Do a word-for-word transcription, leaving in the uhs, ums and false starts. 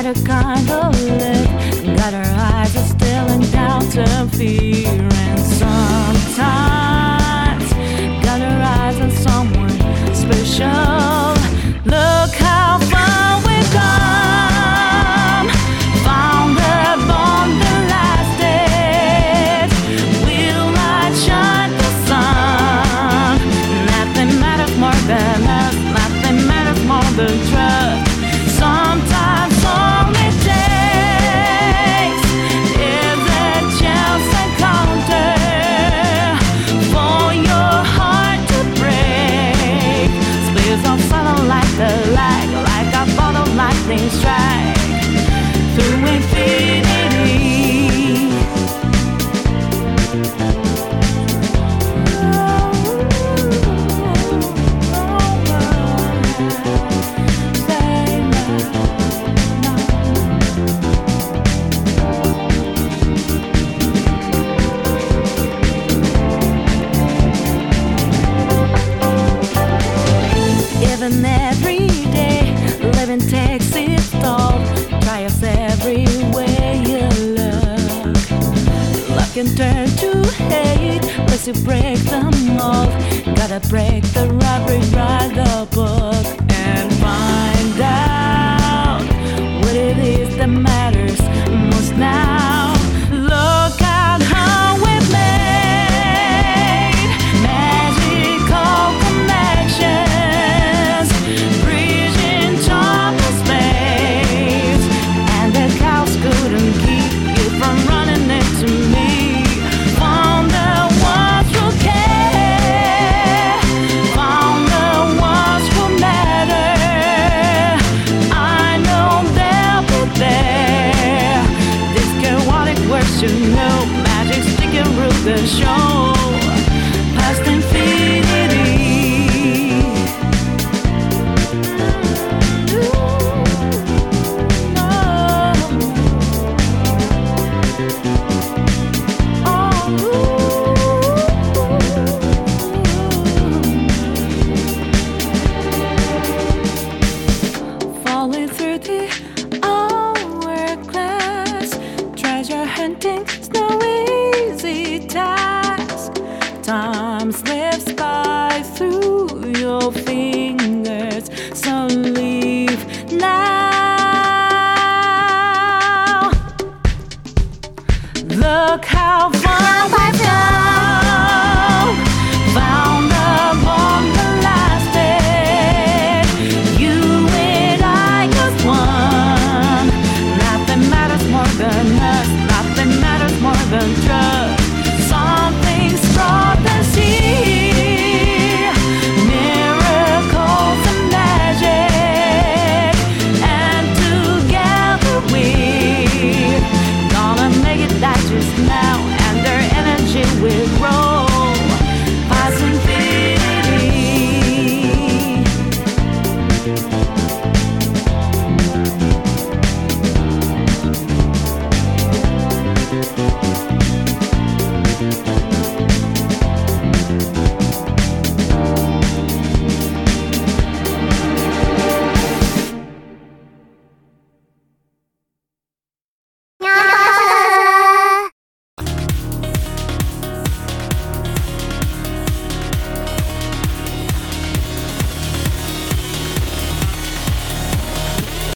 had a kind of look, got her eyes are staring down to fear. And sometimes got her eyes on someone special. Look how far we've come, found love on the last days. We'll light shine the sun. Nothing matters more than us, nothing matters more than trust. Sometimes all it takes is a chance encounter for your heart to break. Space of silence like the light, like a bolt of lightning strike through infinity. Even every day, living takes its toll. Trials every way you look. Luck can turn to hate, unless you break the mold. Gotta break the rod, rewrite the book, and find out what it is that matters most now. Look at how we've made magical connections, bridging time and space. And the cows couldn't keep you from running into me. Found the ones who care, found the ones who matter. I know they'll be there. This chaotic works, you know, magic sticking through the show. Past infinity. Falling through the hourglass, treasure hunting's no easy task. Time slips by through your fingers.